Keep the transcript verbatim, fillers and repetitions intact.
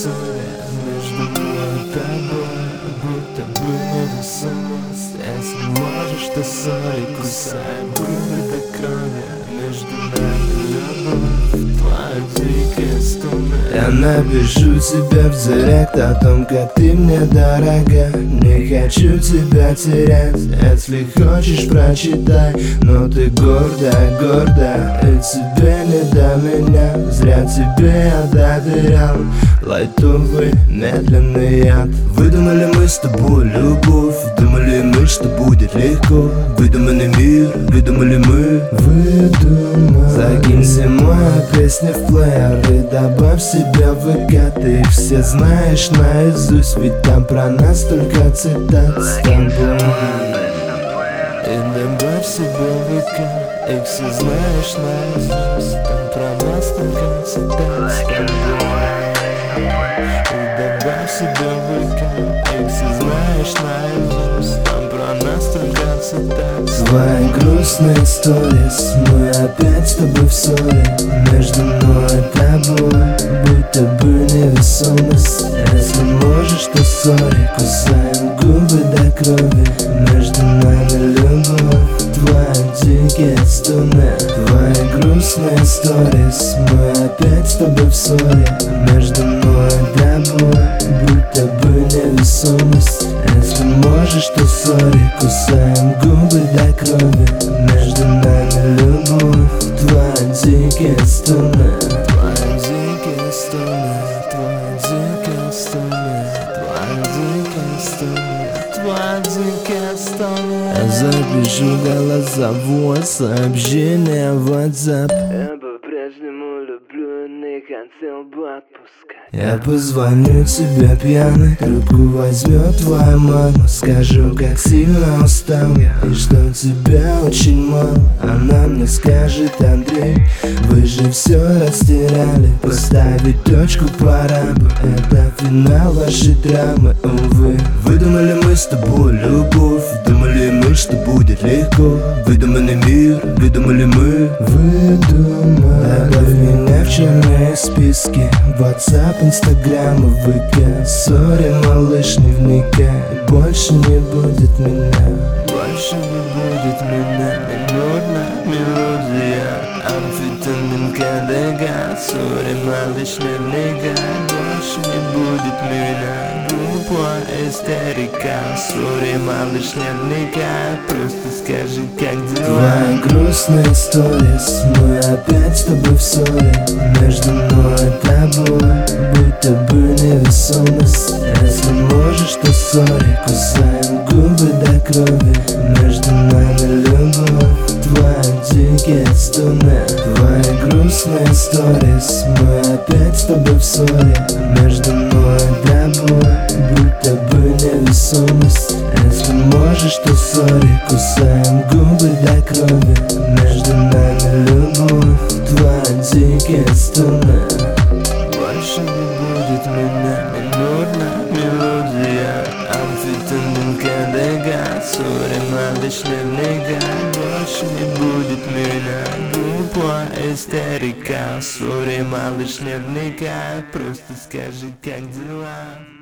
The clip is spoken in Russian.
ссоре между мной и тобой, будто бы невесомость. Если можешь, то ссори, кусаем губы до крови. Между нами любовь, твоя дикая струна. Я напишу тебе в директ о том, как ты мне дорога. Не хочу тебя терять, если хочешь, прочитай. Но ты гордая, гордая, и тебе не до меня. Зря тебе я доверял лайтовый, медленный яд. Выдумали мы с тобой любовь, думали мы, что будет легко. Выдуманный мир, выдумали мы, выдумали. Закинь зимой песни в плеер и добавь себя в ВК. Ты их все знаешь наизусть, ведь там про нас только цитат с тобой. И добавь себе в ВК, их все знаешь наизусть, там про нас только цитат с тобой. И добавь себе в ВК, их все знаешь наизусть, там про нас только цитат с тобой. Твои грустные сторис, мы опять с тобой в ссоре. Между мной и тобой, будто бы невесомость. Если можешь, то ссори, кусаем губы до крови. Между нами любовь, твои дикие стоны. Твои грустные сторис, мы опять с тобой в ссоре. Между мной и тобой, будто бы невесомость. Если можешь, то ссори, кусаем губы до крови. Между нами любовь, твои дикие стоны. Твои дикие стоны, твои дикие стоны, твои дикие стоны, твои дикие стоны. Запишу голосовое сообщение в WhatsApp. Я по-прежнему люблю, не хотел бы отпускать. Я позвоню тебе пьяный, трубку возьмет твоя мама. Скажу, как сильно устал и что тебя очень мало. Она мне скажет: Андрей, вы же все растеряли, поставить точку пора бы. Это финал вашей драмы, увы. Выдумали мы с тобой любовь, думали мы, что будет легко. Выдуманный мир, выдумали мы, выдумали. Добавь меня в черные списки, WhatsApp, Instagram и ВК. Сори, малыш, не вникай, больше не будет меня. Больше не будет меня, минутная мелодия, амфетамин, КДГ. Сори, малыш, не вникай, больше не будет меня. Глупая истерика, сори, малыш, не вникай, просто скажи, как дела. Твои грустные сторис, мы опять с тобой в ссоре. Между мной и тобой, будто бы невесомость. Если можешь, то ссори, кусаем губы до крови. Между нами любовь, твои дикие стоны. Твои грустные сторис, мы опять с тобой в ссоре. Между мной и тобой, будто бы невесомость. Если можешь, то ссори, кусаем губы до крови. Между нами любовь, твои дикие стоны. Больше не будет меня, минутная мелодия, амфетамин, КДГ. Сори, малыш, не вникай, больше не будет меня. Глупая истерика, сори, малыш, не вникай, просто скажи, как дела.